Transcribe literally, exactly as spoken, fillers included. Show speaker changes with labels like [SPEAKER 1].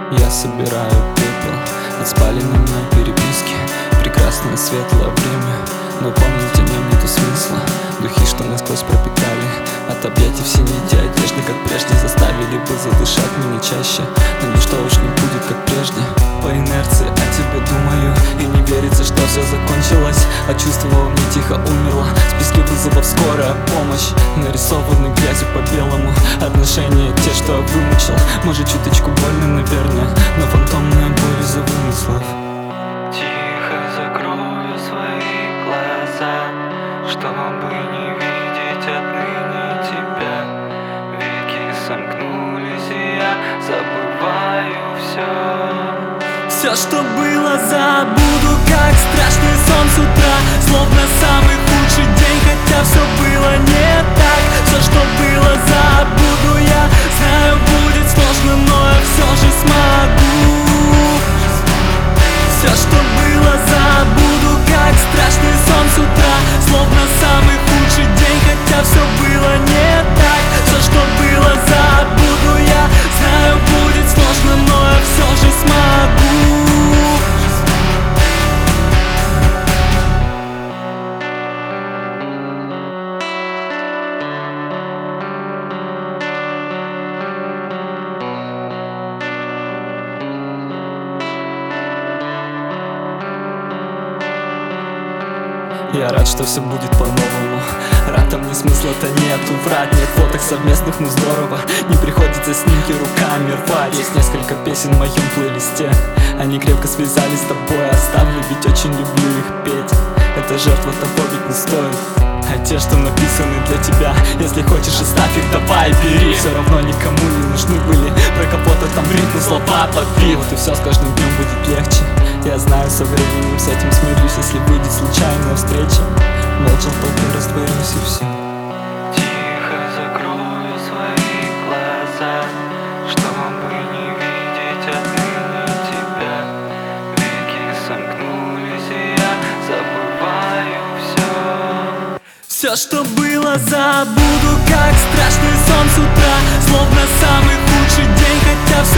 [SPEAKER 1] Я собираю пепел от спаленной мной переписки. Прекрасное светлое время, но помнить о нем нету смысла. Духи, что насквозь пропитали, от объятий все нити одежды, как прежде, заставили бы задышать меня чаще. Но ничто уж не будет, как прежде. По инерции о тебе думаю, и не верится, что все закончилось. А чувство во мне тихо умерло. Списки вызовов скорая помощь, нарисованы грязью по белому. Отношения те, что я вымучил. Может, чуточку больно, наверное, но фантомная боль из-за вымыслов.
[SPEAKER 2] Тихо закрою свои глаза, чтобы не видеть отныне тебя. Веки сомкнулись, и я забываю все.
[SPEAKER 3] Все, что было, забуду, как страшный сон с утра. Словно самый худший день, хотя все было не так. Все, что было, забуду, я знаю, будет сложно, но я все же смогу. Все, что было, забуду, как страшный сон с утра. Словно самый худший день, хотя все было не так. Все, что было, забуду, я знаю, будет сложно, но я все же смогу.
[SPEAKER 1] Я рад, что все будет по-новому. Рад, а мне смысла-то нету. Врать, нет фоток совместных, ну здорово. Не приходится снимки руками рвать. Есть несколько песен в моем плейлисте. Они крепко связались с тобой. Оставлю, ведь очень люблю их петь. Эта жертва того ведь не стоит. А те, что написаны для тебя, если хочешь, оставь их, давай, бери. Все равно никому не нужны были. Про кого-то там в ритм слова подбил. Вот и все, с каждым днем будет легче. Я знаю, со временем с этим смирюсь. Если выйдет случайная встреча, молча в толпе растворюсь и все.
[SPEAKER 2] Тихо закрою свои глаза, чтобы не видеть отныне тебя. Веки сомкнулись, и я забываю все.
[SPEAKER 3] Все, что было, забуду, как страшный сон с утра. Словно самый худший день, хотя все